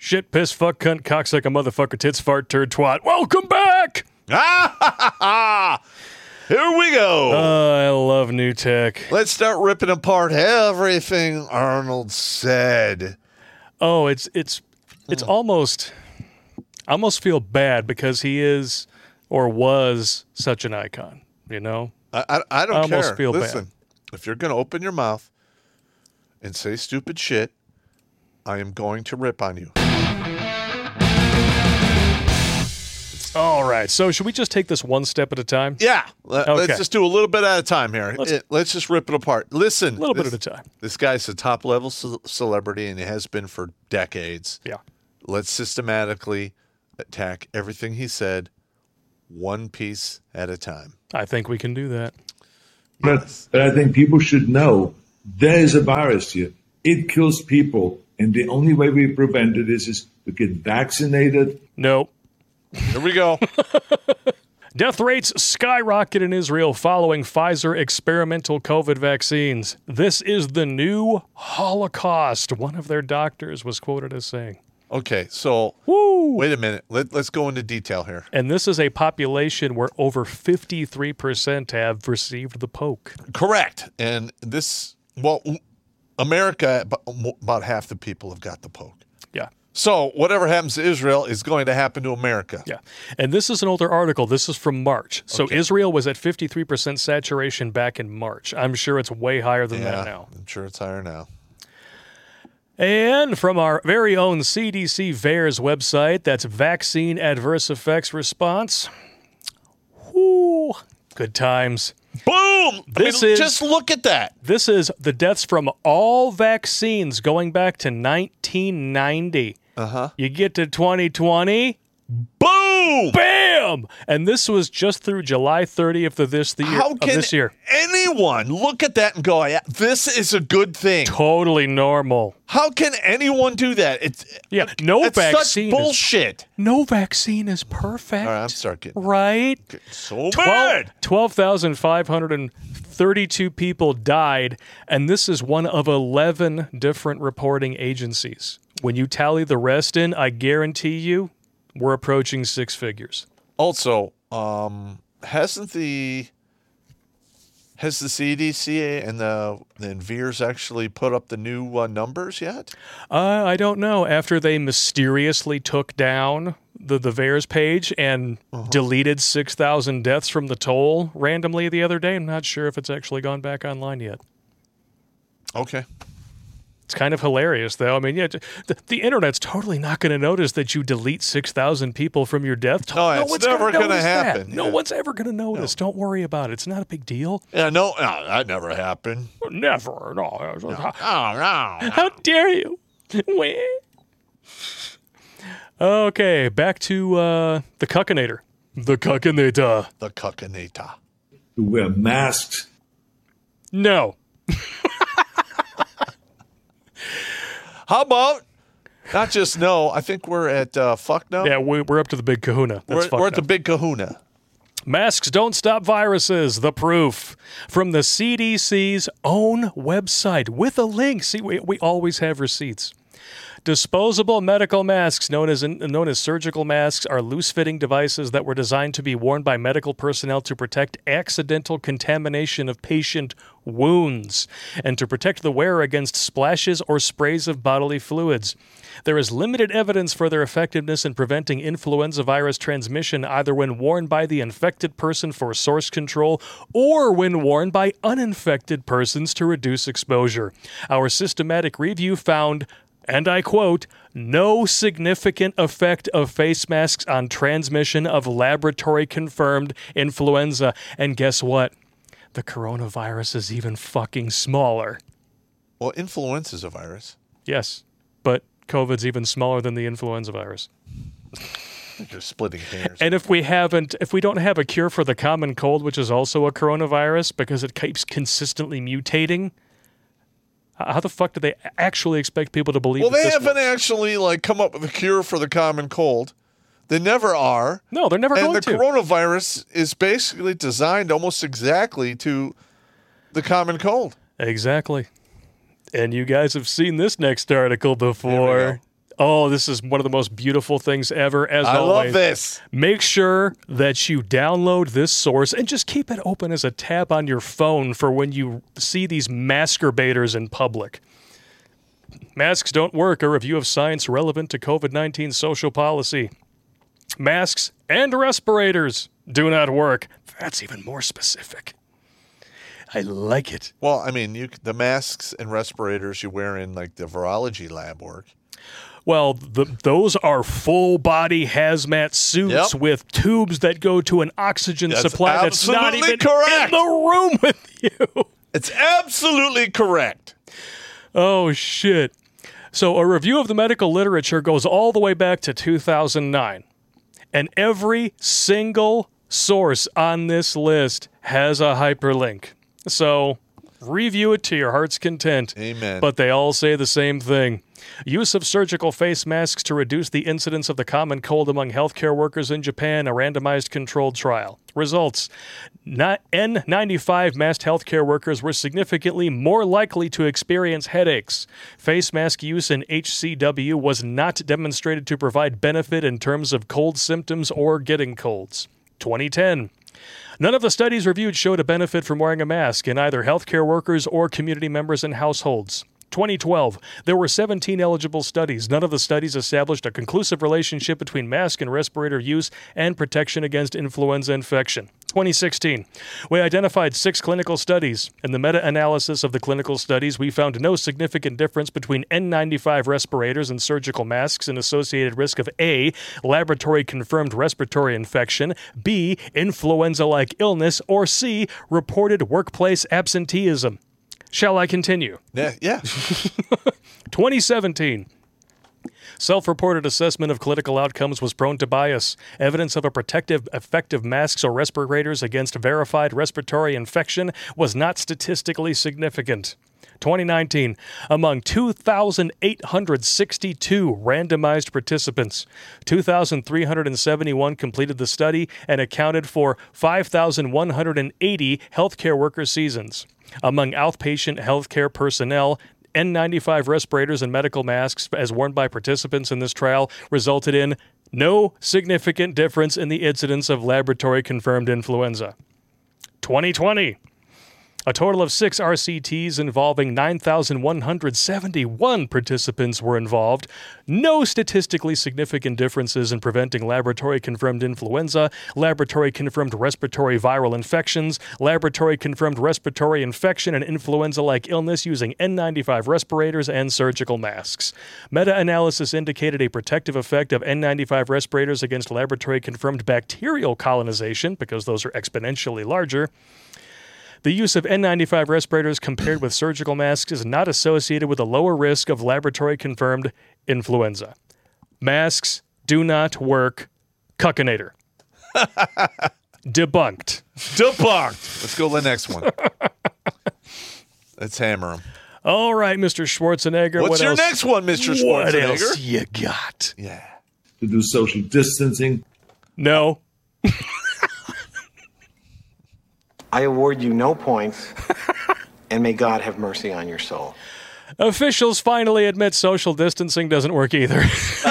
Shit, piss, fuck, cunt, cocksucker, motherfucker, tits, fart, turd, twat. Welcome back! Here we go. I love new tech. Let's start ripping apart everything Arnold said. Oh, it's almost, I almost feel bad because he is or was such an icon, you know? I don't I almost care. feel Listen, bad. if you're going to open your mouth and say stupid shit, I am going to rip on you. All right, so should we just take this one step at a time? Yeah. Okay. Let's just do a little bit at a time here. Let's just rip it apart. Listen. A little bit at a time. This guy's a top-level celebrity, and he has been for decades. Yeah. Let's systematically attack everything he said one piece at a time. I think we can do that. But I think people should know there is a virus here. It kills people. And the only way we prevent it is to get vaccinated. Nope. Here we go. Death rates skyrocket in Israel following Pfizer experimental COVID vaccines. This is the new Holocaust, one of their doctors was quoted as saying. Okay, so wait a minute. Let's go into detail here. And this is a population where over 53% have received the poke. Correct. And this, America, about half the people have got the poke. Yeah. So whatever happens to Israel is going to happen to America. Yeah. And this is an older article. This is from March. So Okay. Israel was at 53% saturation back in March. I'm sure it's way higher than that now. I'm sure it's higher now. And from our very own CDC VAERS website, that's Vaccine Adverse Effects Response. Whoo, good times. Boom! Just look at that. This is the deaths from all vaccines going back to 1990. Uh-huh. You get to 2020, boom! Bam! And this was just through July 30th of this year. Anyone look at that and go, yeah, this is a good thing? Totally normal. How can anyone do that? It's vaccine. Such bullshit. No vaccine is perfect. All right, I'm starting. Right? So bad. 12,532 people died, and this is one of 11 different reporting agencies. When you tally the rest in, I guarantee you, we're approaching six figures. Also, has the CDC and the VAERS actually put up the new numbers yet? I don't know. After they mysteriously took down the VAERS page and deleted 6,000 deaths from the toll randomly the other day, I'm not sure if it's actually gone back online yet. Okay. It's kind of hilarious, though. I mean, yeah, the internet's totally not going to notice that you delete 6,000 people from your death toll. No, it's never going to happen. No one's ever going to notice. Don't worry about it. It's not a big deal. Yeah, no, that never happened. Never. No. No. How dare you? Okay, back to the Cuckinator. The Cuckinator. The Cuckinator. To wear masks. No. How about not just no? I think we're at fuck no. Yeah, we're up to the big kahuna. We're at the big kahuna. Masks don't stop viruses. The proof from the CDC's own website with a link. See, we always have receipts. Disposable medical masks, known as surgical masks, are loose-fitting devices that were designed to be worn by medical personnel to protect accidental contamination of patient wounds and to protect the wearer against splashes or sprays of bodily fluids. There is limited evidence for their effectiveness in preventing influenza virus transmission either when worn by the infected person for source control or when worn by uninfected persons to reduce exposure. Our systematic review found, and I quote, no significant effect of face masks on transmission of laboratory-confirmed influenza. And guess what? The coronavirus is even fucking smaller. Well, influenza is a virus. Yes, but COVID's even smaller than the influenza virus. You're splitting hairs. And if we don't have a cure for the common cold, which is also a coronavirus because it keeps consistently mutating, how the fuck do they actually expect people to believe? Well, that they this haven't works? actually come up with a cure for the common cold. They never are. No, they're never going to. And the coronavirus is basically designed almost exactly to the common cold. Exactly. And you guys have seen this next article before. Oh, this is one of the most beautiful things ever. As I always, love this. make sure that you download this source and just keep it open as a tab on your phone for when you see these masturbators in public. Masks don't work, a review of science relevant to COVID-19 social policy. Masks and respirators do not work. That's even more specific. I like it. Well, I mean, the masks and respirators you wear in like the virology lab work. Well, those are full-body hazmat suits with tubes that go to an oxygen supply that's not even correct. in the room with you. It's absolutely correct. Oh, shit. So a review of the medical literature goes all the way back to 2009. And every single source on this list has a hyperlink. So review it to your heart's content. Amen. But they all say the same thing. Use of surgical face masks to reduce the incidence of the common cold among healthcare workers in Japan, a randomized controlled trial. Results. N95 masked healthcare workers were significantly more likely to experience headaches. Face mask use in HCW was not demonstrated to provide benefit in terms of cold symptoms or getting colds. 2010. None of the studies reviewed showed a benefit from wearing a mask in either healthcare workers or community members and households. 2012, there were 17 eligible studies. None of the studies established a conclusive relationship between mask and respirator use and protection against influenza infection. 2016, we identified 6 clinical studies. In the meta-analysis of the clinical studies, we found no significant difference between N95 respirators and surgical masks in associated risk of A, laboratory-confirmed respiratory infection, B, influenza-like illness, or C, reported workplace absenteeism. Shall I continue? Yeah. 2017. Self-reported assessment of clinical outcomes was prone to bias. Evidence of a protective effect of masks or respirators against verified respiratory infection was not statistically significant. 2019, among 2,862 randomized participants, 2,371 completed the study and accounted for 5,180 healthcare worker seasons. Among outpatient healthcare personnel, N95 respirators and medical masks, as worn by participants in this trial, resulted in no significant difference in the incidence of laboratory-confirmed influenza. 2020. A total of 6 RCTs involving 9,171 participants were involved. No statistically significant differences in preventing laboratory-confirmed influenza, laboratory-confirmed respiratory viral infections, laboratory-confirmed respiratory infection, and influenza-like illness using N95 respirators and surgical masks. Meta-analysis indicated a protective effect of N95 respirators against laboratory-confirmed bacterial colonization, because those are exponentially larger. The use of N95 respirators compared with surgical masks is not associated with a lower risk of laboratory-confirmed influenza. Masks do not work. Cuckinator. Debunked. Let's go to the next one. Let's hammer him. All right, Mr. Schwarzenegger. What's what your else? next one, Mr. Schwarzenegger? What else you got? Yeah. To do social distancing. No. I award you no points, and may God have mercy on your soul. Officials finally admit social distancing doesn't work either.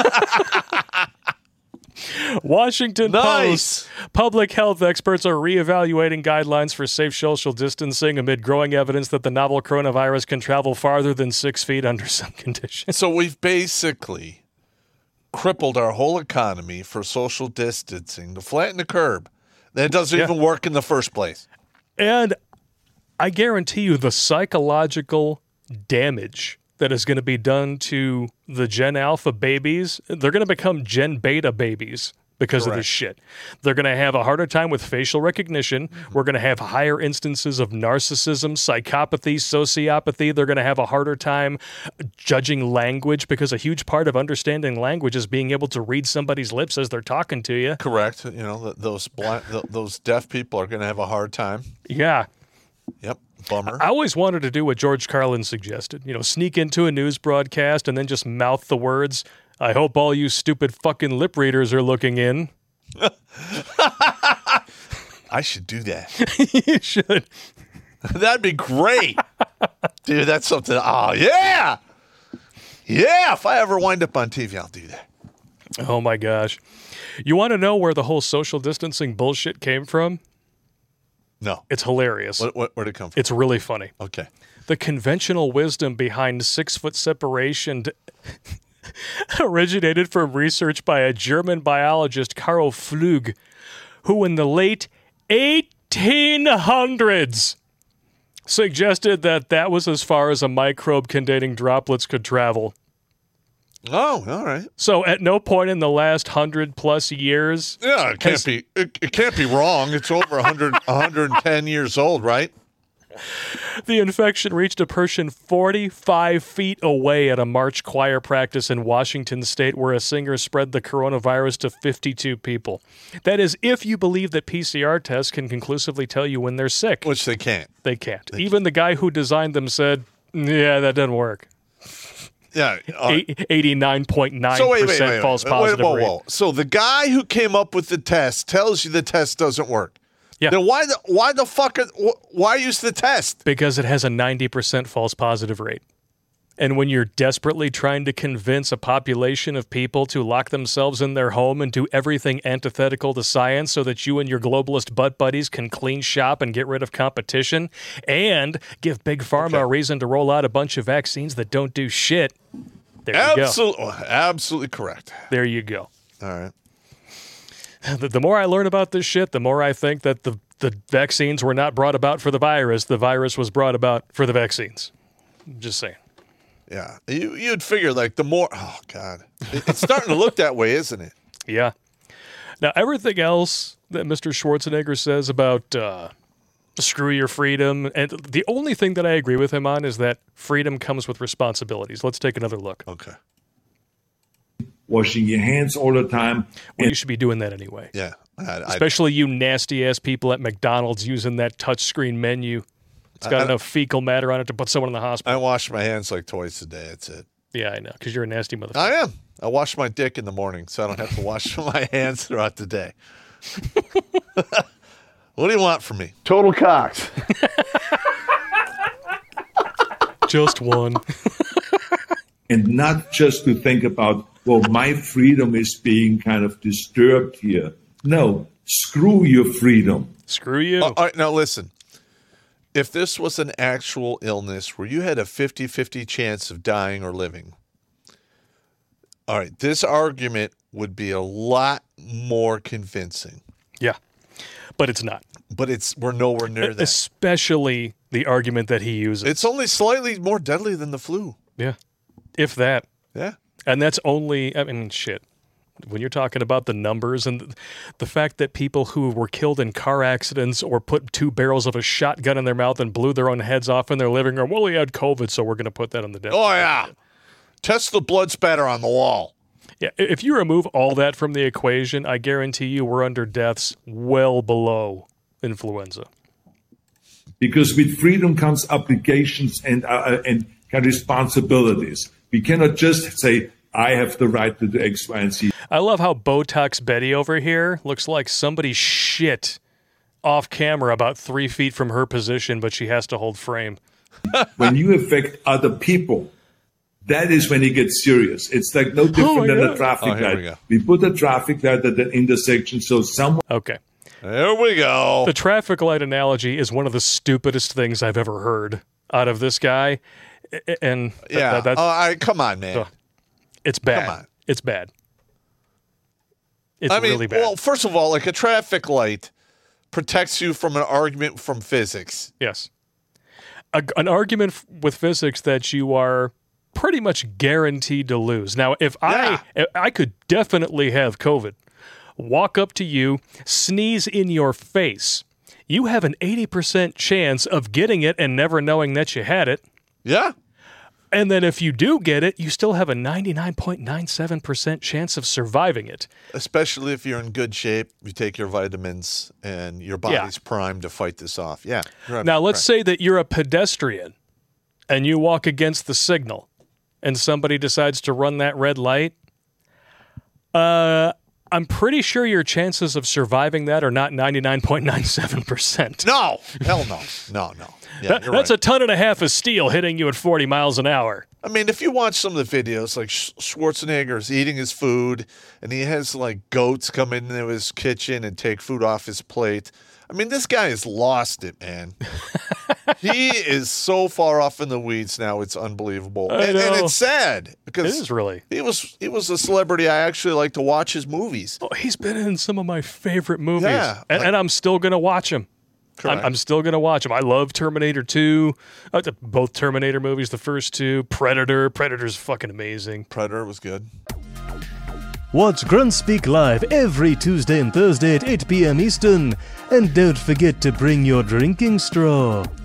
Washington Nice. Post. Public health experts are reevaluating guidelines for safe social distancing amid growing evidence that the novel coronavirus can travel farther than 6 feet under some conditions. So we've basically crippled our whole economy for social distancing to flatten the curve. Then it doesn't even work in the first place. And I guarantee you the psychological damage that is going to be done to the Gen Alpha babies, they're going to become Gen Beta babies because of this shit. They're going to have a harder time with facial recognition. We're going to have higher instances of narcissism, psychopathy, sociopathy. They're going to have a harder time judging language because a huge part of understanding language is being able to read somebody's lips as they're talking to you. Correct. You know, those deaf people are going to have a hard time. Yeah. Yep. Bummer. I always wanted to do what George Carlin suggested. You know, sneak into a news broadcast and then just mouth the words, "I hope all you stupid fucking lip readers are looking in." I should do that. You should. That'd be great. Dude, that's something. Oh, yeah. Yeah, if I ever wind up on TV, I'll do that. Oh my gosh. You want to know where the whole social distancing bullshit came from? No. It's hilarious. Where'd it come from? It's really funny. Okay. The conventional wisdom behind 6-foot separation originated from research by a German biologist, Karl Flug, who in the late 1800s suggested that was as far as a microbe containing droplets could travel. Oh, all right. So at no point in the last 100+ years... Yeah, it can't be wrong. It's over 110 years old, right? The infection reached a person 45 feet away at a March choir practice in Washington State where a singer spread the coronavirus to 52 people. That is, if you believe that PCR tests can conclusively tell you when they're sick. Which they can't. They can't. Even the guy who designed them said, yeah, that doesn't work. Yeah. 89.9% false positive rate. Whoa. So the guy who came up with the test tells you the test doesn't work. Yeah. Then why use the test? Because it has a 90% false positive rate. And when you're desperately trying to convince a population of people to lock themselves in their home and do everything antithetical to science so that you and your globalist butt buddies can clean shop and get rid of competition and give Big Pharma a reason to roll out a bunch of vaccines that don't do shit, there you go. Absolutely correct. There you go. All right. The more I learn about this shit, the more I think that the vaccines were not brought about for the virus was brought about for the vaccines. Just saying. Yeah. You'd figure like the more, oh God, it's starting to look that way, isn't it? Yeah. Now, everything else that Mr. Schwarzenegger says about screw your freedom, and the only thing that I agree with him on is that freedom comes with responsibilities. Let's take another look. Okay. Washing your hands all the time. Well, you should be doing that anyway. Yeah. Especially you nasty-ass people at McDonald's using that touchscreen menu. It's got enough fecal matter on it to put someone in the hospital. I wash my hands like twice a day. That's it. Yeah, I know, because you're a nasty motherfucker. I am. I wash my dick in the morning, so I don't have to wash my hands throughout the day. What do you want from me? Total cocks. Just one. And not just to think about, well, my freedom is being kind of disturbed here. No, screw your freedom. Screw you. All right, now listen. If this was an actual illness where you had a 50-50 chance of dying or living, all right, this argument would be a lot more convincing. Yeah, but it's not. But we're nowhere near that. Especially the argument that he uses. It's only slightly more deadly than the flu. Yeah, if that. Yeah. And that's only, I mean, shit. When you're talking about the numbers and the fact that people who were killed in car accidents or put 2 barrels of a shotgun in their mouth and blew their own heads off in their living room, well, he had COVID, so we're going to put that on the death. Oh, yeah. Test the blood spatter on the wall. Yeah, if you remove all that from the equation, I guarantee you we're under deaths well below influenza. Because with freedom comes obligations and responsibilities. We cannot just say, I have the right to do X, Y, and Z. I love how Botox Betty over here looks like somebody shit off camera about 3 feet from her position, but she has to hold frame. When you affect other people, that is when it gets serious. It's like no different than a traffic light. We put a traffic light at an intersection so someone... Okay. There we go. The traffic light analogy is one of the stupidest things I've ever heard out of this guy. And yeah, that's... come on, man. It's bad. Come on. It's bad. It's really bad. Well, first of all, like a traffic light protects you from an argument from physics. Yes. An argument with physics that you are pretty much guaranteed to lose. Now, if I could definitely have COVID, walk up to you, sneeze in your face, you have an 80% chance of getting it and never knowing that you had it. Yeah. And then if you do get it, you still have a 99.97% chance of surviving it. Especially if you're in good shape, you take your vitamins, and your body's primed to fight this off. Yeah. Now, let's say that you're a pedestrian, and you walk against the signal, and somebody decides to run that red light. I'm pretty sure your chances of surviving that are not 99.97%. No. Hell no. No. Yeah, you're That's right. a ton and a half of steel hitting you at 40 miles an hour. I mean, if you watch some of the videos, like Schwarzenegger's eating his food, and he has like goats come into his kitchen and take food off his plate. I mean, this guy has lost it, man. He is so far off in the weeds now; it's unbelievable, and it's sad because It is really. he was a celebrity. I actually like to watch his movies. Oh, he's been in some of my favorite movies, Yeah, and I'm still gonna watch him. Correct. I'm still going to watch them. I love Terminator 2, both Terminator movies, the first two. Predator's fucking amazing. Predator was good. Watch Grunt Speak live every Tuesday and Thursday at 8 p.m. Eastern. And don't forget to bring your drinking straw.